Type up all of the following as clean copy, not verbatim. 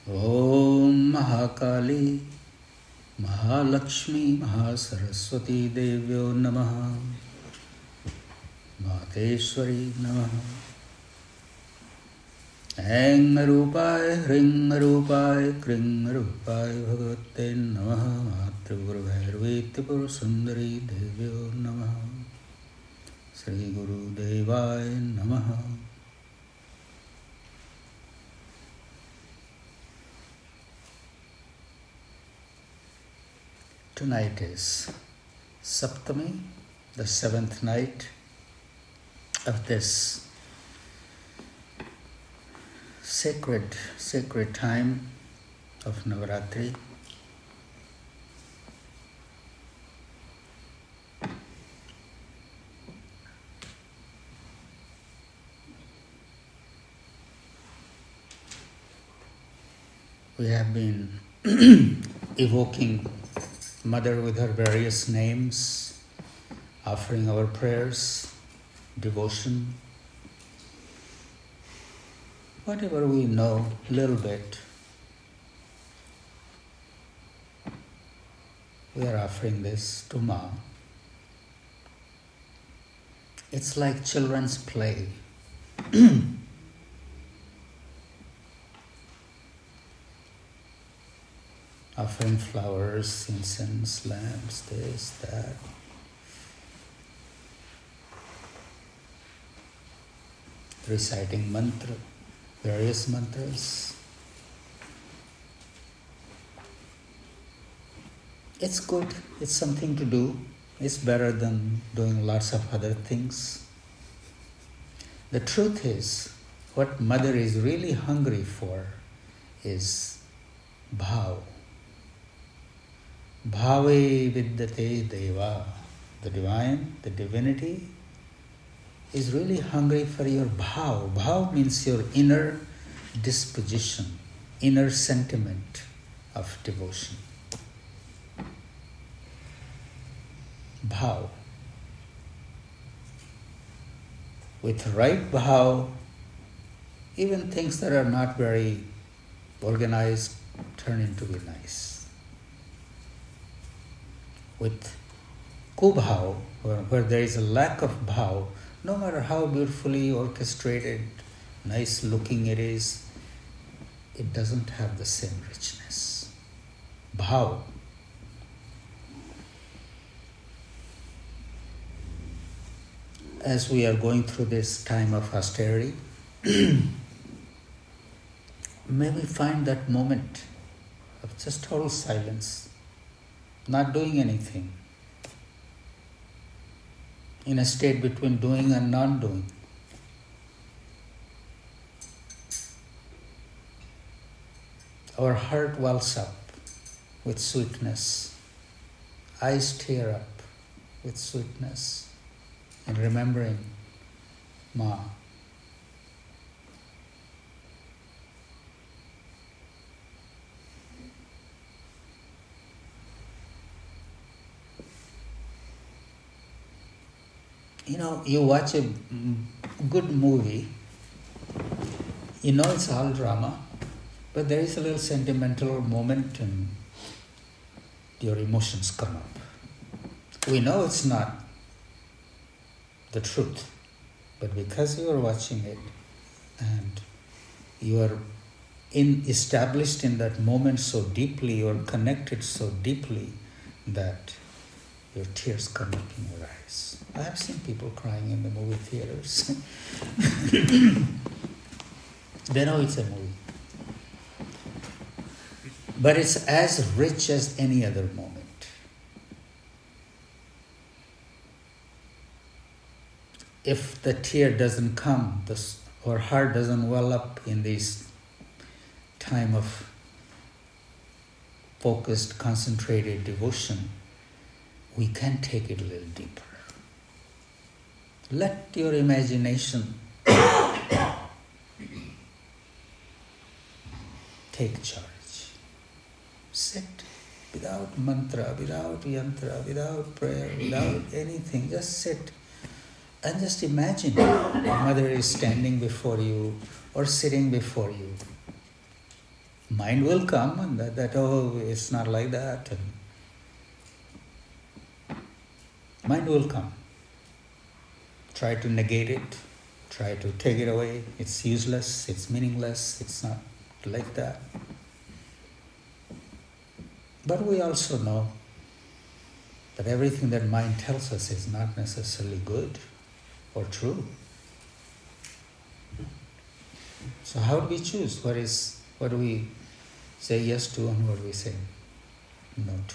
Om Mahakali, Mahalakshmi, Mahasaraswati Devyo Namaha, Mateshwari Namaha. Eng Rupai, Hring Rupai, Kring Rupai, Bhagavate Namaha, Matru Bhairviti Purusundari Devyo Namaha, Sri Guru Devaya Namaha. Tonight is Saptami, the seventh night of this sacred time of Navaratri. We have been evoking Mother with her various names, offering our prayers, devotion, whatever we know, a little bit. We are offering this to Ma. It's like children's play. Offering flowers, incense, lamps, this, that. Reciting mantra, various mantras. It's good, it's something to do. It's better than doing lots of other things. The truth is, what Mother is really hungry for is bhav. Bhave vidyate deva. The divine, the divinity, is really hungry for your bhav. Bhav means your inner disposition, inner sentiment of devotion. Bhav. With right bhav, even things that are not very organized turn into be nice. With kubhav, where there is a lack of bhav, no matter how beautifully orchestrated, nice looking it is, it doesn't have the same richness. Bhav. As we are going through this time of austerity, may we find that moment of just total silence, not doing anything, in a state between doing and not doing. Our heart wells up with sweetness, eyes tear up with sweetness, and remembering Ma. You know, you watch a good movie, you know it's all drama, but there is a little sentimental moment and your emotions come up. We know it's not the truth, but because you are watching it and you are established in that moment so deeply, you are connected so deeply that your tears come up in your eyes. I have seen people crying in the movie theaters. They know it's a movie. But it's as rich as any other moment. If the tear doesn't come, our heart doesn't well up in this time of focused, concentrated devotion, we can take it a little deeper. Let your imagination take charge. Sit without mantra, without yantra, without prayer, without anything. Just sit and just imagine Mother is standing before you or sitting before you. mind will come and that oh, it's not like that. And mind will come. Try to negate it. Try to take it away. It's useless. It's meaningless. It's not like that. But we also know that everything that mind tells us is not necessarily good or true. So how do we choose? What do we say yes to and what do we say no to?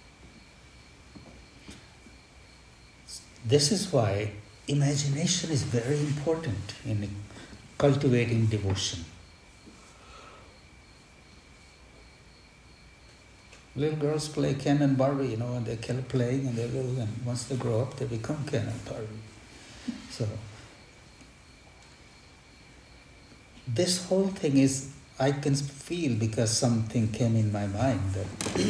This is why imagination is very important in cultivating devotion. Little girls play Ken and Barbie, and they keep playing and they're little, and once they grow up, they become Ken and Barbie. So, this whole thing is, I can feel because something came in my mind that,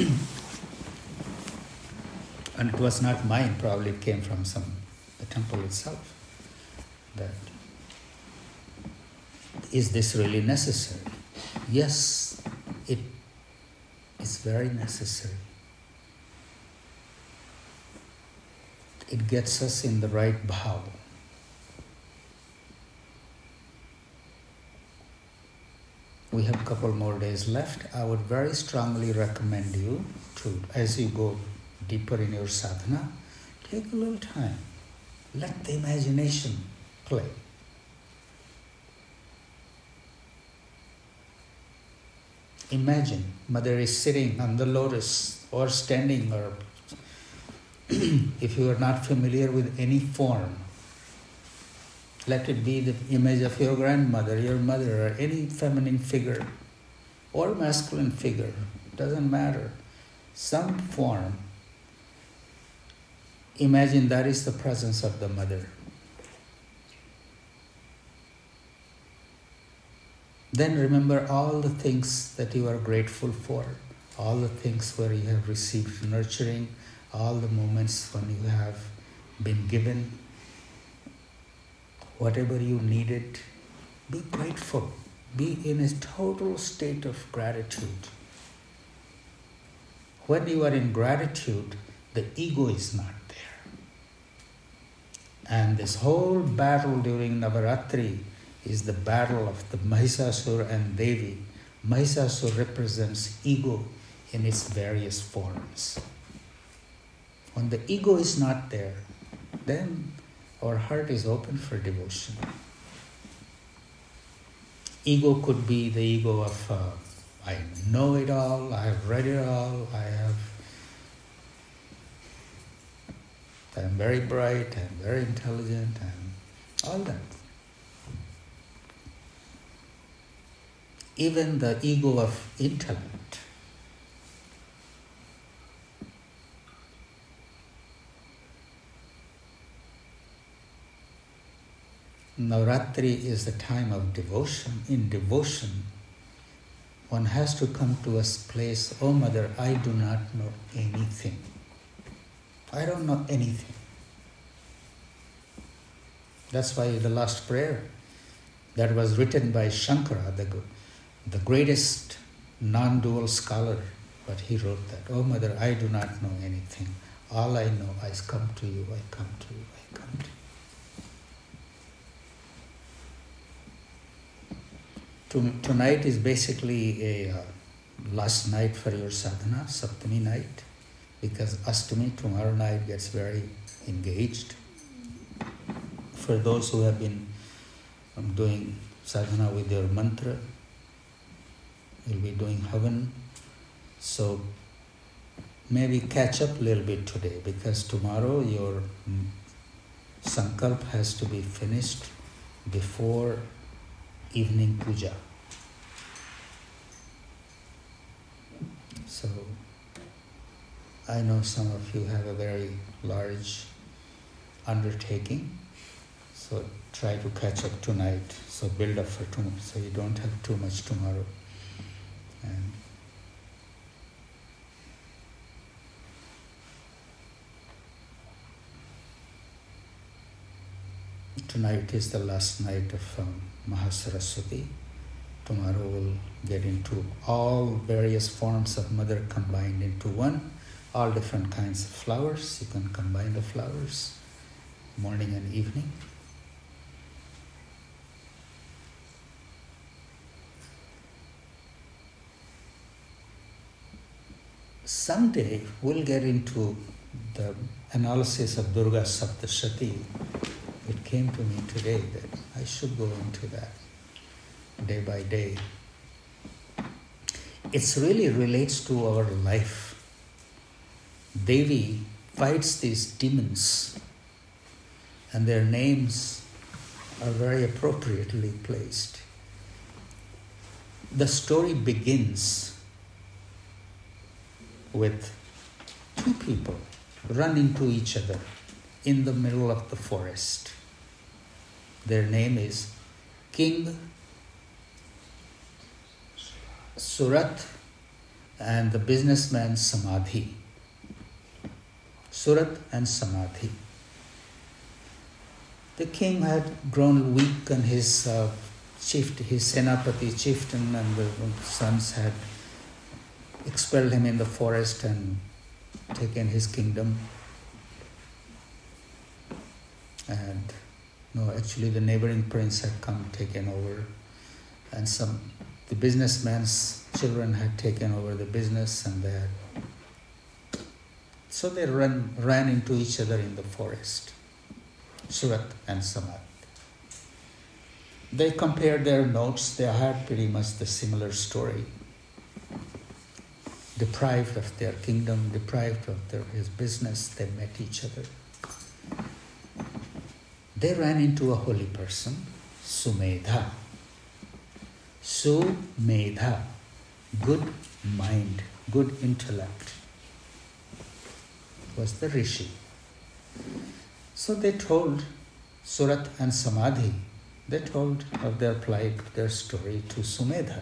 and it was not mine, probably it came from the temple itself, that, is this really necessary? Yes, it is very necessary. It gets us in the right bhav. We have a couple more days left. I would very strongly recommend you to, as you go deeper in your sadhana, take a little time. Let the imagination play. Imagine Mother is sitting on the lotus or standing, or if you are not familiar with any form, let it be the image of your grandmother, your mother, or any feminine figure or masculine figure, doesn't matter. Some form, imagine that is the presence of the mother. Then remember all the things that you are grateful for, all the things where you have received nurturing, all the moments when you have been given whatever you needed. Be grateful. Be in a total state of gratitude. When you are in gratitude, the ego is not there. And this whole battle during Navaratri is the battle of the Mahisasur and Devi. Mahisasur represents ego in its various forms. When the ego is not there, then our heart is open for devotion. Ego could be the ego of, I know it all, I have read it all, I'm very bright, I'm very intelligent, and all that. Even the ego of intellect. Navratri is the time of devotion. In devotion, one has to come to a place, oh Mother, I do not know anything. I don't know anything. That's why the last prayer that was written by Shankara, the greatest non-dual scholar, but he wrote that, oh Mother, I do not know anything. All I know, I come to you, I come to you, I come to you. Tonight is basically a last night for your sadhana, Saptami night, because Astami, tomorrow night, gets very engaged. For those who have been doing sadhana with your mantra, you'll be doing Havan. So maybe catch up a little bit today, because tomorrow your sankalp has to be finished before evening puja. So I know some of you have a very large undertaking, so try to catch up tonight, so build up for tomorrow, so you don't have too much tomorrow. And tonight is the last night of Mahasaraswati, Tomorrow we'll get into all various forms of mother combined into one, all different kinds of flowers. You can combine the flowers morning and evening. Someday we'll get into the analysis of Durga Saptashati. It came to me today that I should go into that day by day. It really relates to our life. Devi fights these demons, and their names are very appropriately placed. The story begins with two people run into each other in the middle of the forest. Their name is King Surat and the businessman Samadhi. Surat and Samadhi. The king had grown weak, and his Senapati chieftain and the sons had expelled him in the forest and taken his kingdom. And actually the neighboring prince had come, taken over, and the businessman's children had taken over the business, and so they ran into each other in the forest, Surat and Samadhi. They compared their notes. They had pretty much the similar story. Deprived of their kingdom, deprived of his business, they met each other. They ran into a holy person, Sumedha. Sumedha, good mind, good intellect, was the rishi. So they told Surat and Samadhi, they told of their plight, their story to Sumedha.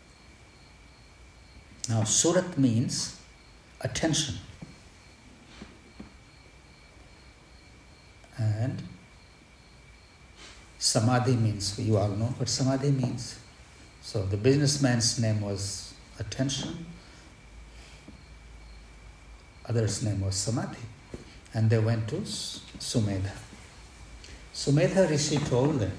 Now, Surat means attention. And Samadhi means, you all know what Samadhi means. So the businessman's name was attention, other's name was Samadhi. And they went to Sumedha. Sumedha Rishi told them,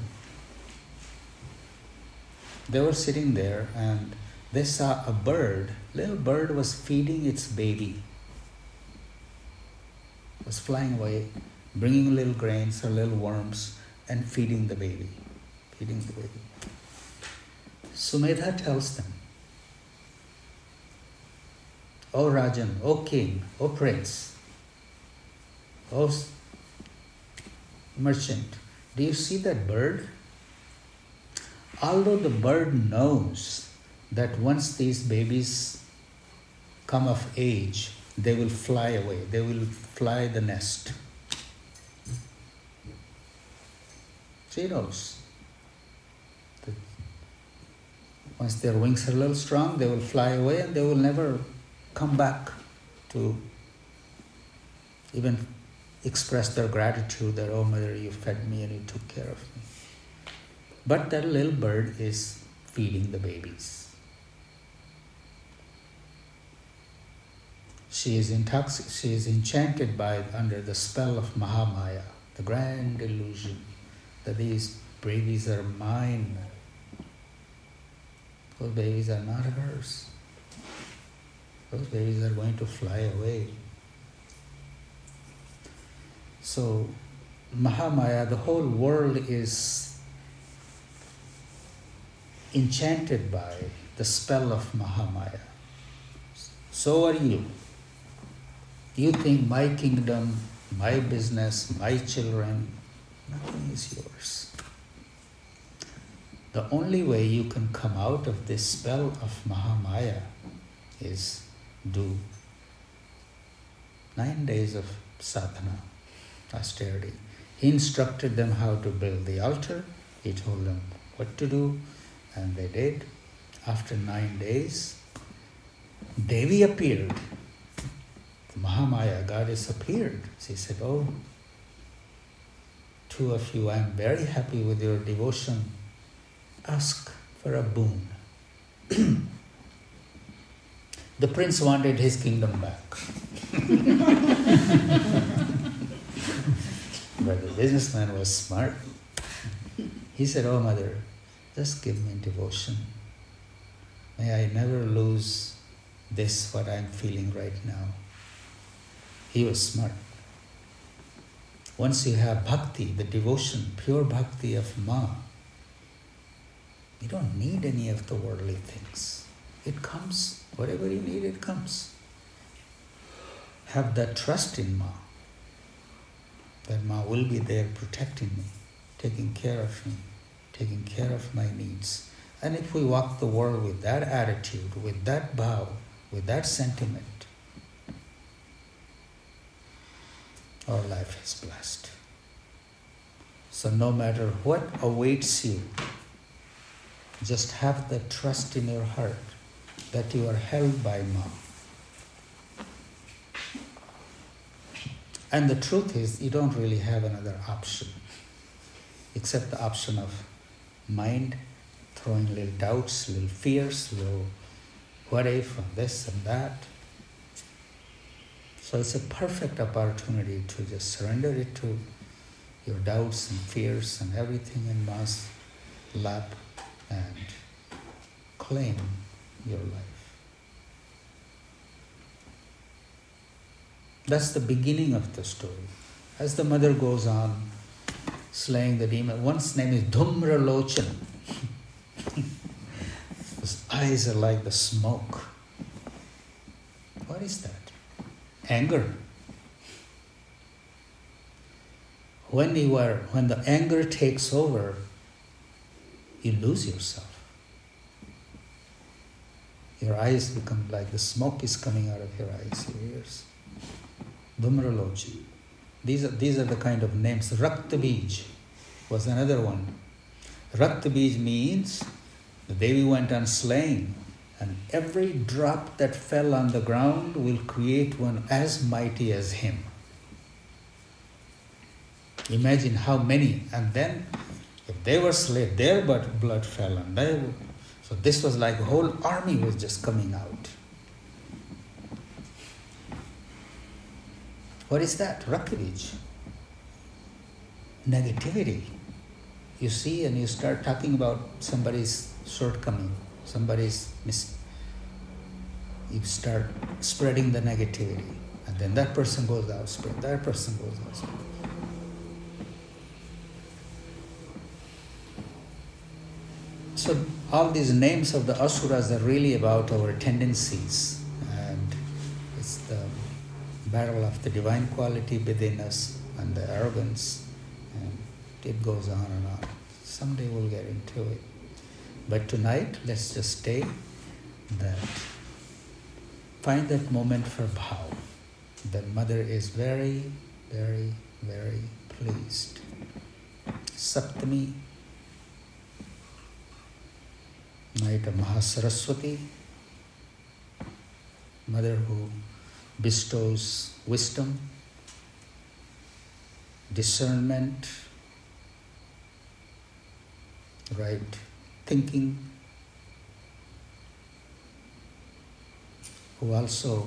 they were sitting there and they saw a bird. Little bird was feeding its baby. Was flying away, bringing little grains or little worms and feeding the baby. Sumedha tells them, O Rajan, O king, O prince, O merchant, do you see that bird? Although the bird knows that once these babies come of age, they will fly away, they will fly the nest. She knows that once their wings are a little strong, they will fly away and they will never come back to even express their gratitude that, oh mother, you fed me and you took care of me. But that little bird is feeding the babies. She is enchanted under the spell of Mahamaya, the grand illusion that these babies are mine. Those babies are not hers. Those babies are going to fly away. So, Mahamaya, the whole world is enchanted by the spell of Mahamaya. So are you. You think my kingdom, my business, my children, nothing is yours. The only way you can come out of this spell of Mahamaya is do 9 days of sadhana, austerity. He instructed them how to build the altar. He told them what to do, and they did. After 9 days, Devi appeared. The Mahamaya goddess appeared. She said, oh, two of you, I am very happy with your devotion. Ask for a boon. The prince wanted his kingdom back. But the businessman was smart. He said, "Oh mother, just give me devotion. May I never lose this, what I'm feeling right now." He was smart. Once you have bhakti, the devotion, pure bhakti of Ma, you don't need any of the worldly things. It comes. Whatever you need, it comes. Have that trust in Ma, that Ma will be there protecting me, taking care of me, taking care of my needs. And if we walk the world with that attitude, with that bhav, with that sentiment, our life is blessed. So no matter what awaits you, just have the trust in your heart that you are held by Ma. And the truth is, you don't really have another option, except the option of mind throwing little doubts, little fears, little what if and this and that. So it's a perfect opportunity to just surrender it to your doubts and fears and everything in Ma's lap and claim your life. That's the beginning of the story. As the mother goes on slaying the demon, one's name is Dhumra Lochan. His eyes are like the smoke. What is that? Anger. When the anger takes over, you lose yourself. Your eyes become like the smoke is coming out of your eyes, your ears. Dhumralochi. These are the kind of names. Raktabij was another one. Raktabij means the Devi went on slaying, and every drop that fell on the ground will create one as mighty as him. Imagine how many, and then if they were slain, their blood fell, and so this was like a whole army was just coming out. What is that? Raktabij. Negativity. You see, and you start talking about somebody's shortcoming, you start spreading the negativity, and then that person goes out, that person goes out. So all these names of the asuras are really about our tendencies, and it's the battle of the divine quality within us and the arrogance, and it goes on and on. Someday we'll get into it. But tonight, let's just stay that. Find that moment for bhav. The mother is very, very, very pleased. Saptami, night of Mahasaraswati, mother who bestows wisdom, discernment, right thinking, who also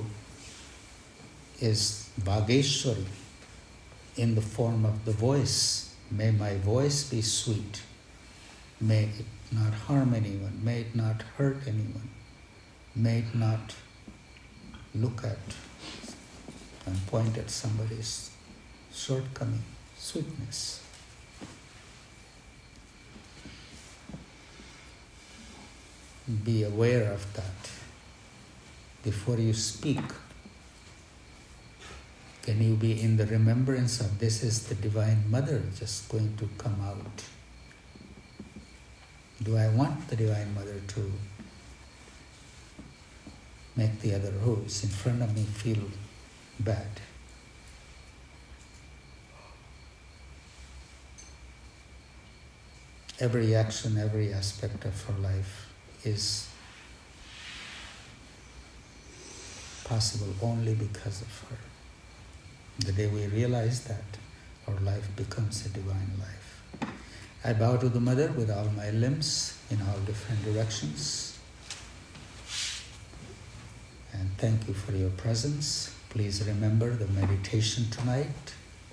is Bhageshwari in the form of the voice. May my voice be sweet. May it not harm anyone. May it not hurt anyone. May it not look at and point at somebody's shortcoming. Sweetness. Be aware of that. Before you speak, can you be in the remembrance of this is the Divine Mother just going to come out? Do I want the Divine Mother to make the other who is in front of me feel bad? Every action, every aspect of her life is possible only because of her. The day we realize that, our life becomes a divine life. I bow to the Mother with all my limbs in all different directions. thank you for your presence. Please remember the meditation tonight.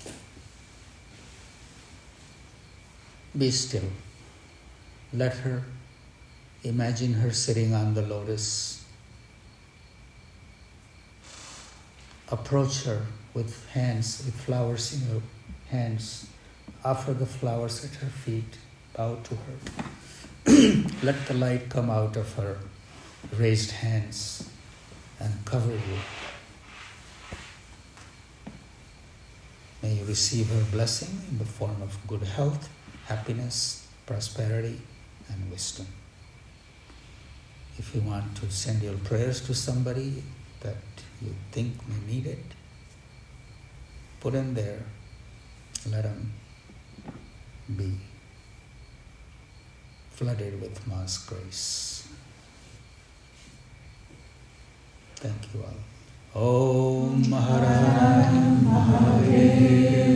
Be still. Let her, imagine her sitting on the lotus. Approach her with hands, with flowers in your hands. Offer the flowers at her feet. Bow to her. Let the light come out of her raised hands and cover you. May you receive her blessing in the form of good health, happiness, prosperity, and wisdom. If you want to send your prayers to somebody that you think may need it, put them there. Let them be flooded with Ma's grace. Thank you all. Om Hara Mahadev.